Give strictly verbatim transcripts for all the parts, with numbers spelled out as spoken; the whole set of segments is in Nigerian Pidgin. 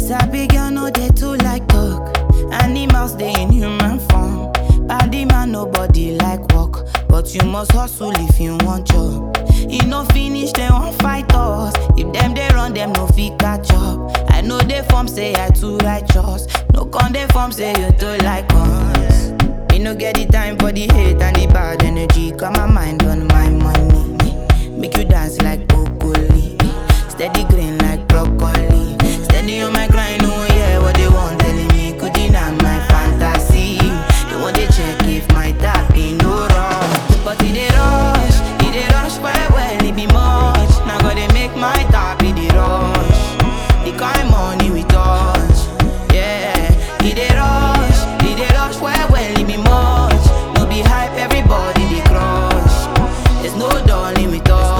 Sabi girl no dey too like talk. Animals dey in human form. Body man nobody like work, but you must hustle if you want job. E no finish dem wan fight us. If dem dey run dem no fit catch up. I know dey form say I too righteous. No con dey form say you too like us. Me no get the time for the hate and the bad energy. Got my mind on my money. Make you dance like broccoli. Steady green like broccoli. Steady on my grind, oh yeah, what they want telling me. Could deny my fantasy. They want to check if my tap ain't no wrong. But it dey rush, it dey rush well well, it be much. Now gotta make my tap, it dey rush. The kind money we touch, yeah. It dey rush, it dey rush well well, it be much. No be hype, everybody dey crush. There's no darling with us.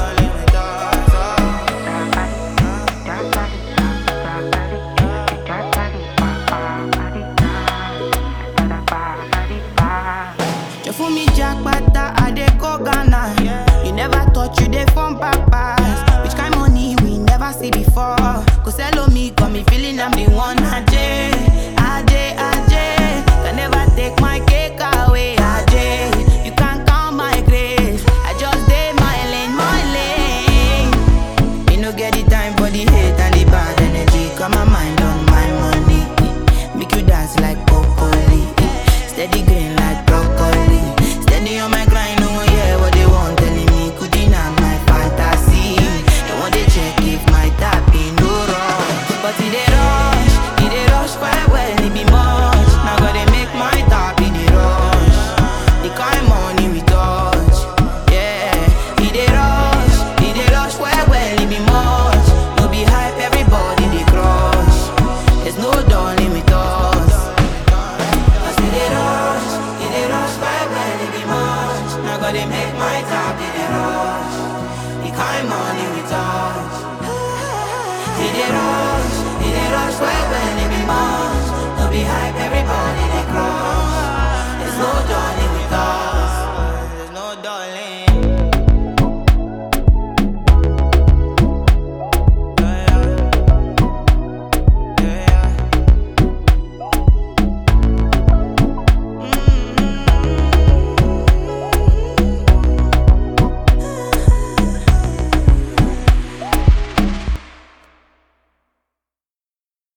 You fool me jackpata, I dey go Ghana. You never thought you dey from papas. Which kind money we never see before? Cause hello me, got me feeling I'm the one. Ajay, Ajay, Ajay. Can never take my cake away, Ajay. You can't count my grace. I just dey my lane, my lane. Me no get the time for the hate and the bad energy. Got my mind on my money. Make you dance like broccoli. Steady green like broccoli. Steady on my grind, oh yeah, what they want telling me. Could deny my fantasy. They want to check if my tap ain't no wrong. But it dey rush, it dey rush well well, it be much. Now gotta make my tap, it dey rush. The kind money we touch, yeah. It dey rush, it dey rush well well, it be much. No be hype, everybody dey crush. There's no darling with us. Cause it dey rush, it dey rush well well, it be much. Now gotta make my tap, it dey rush. The kind money we touch, it dey rush.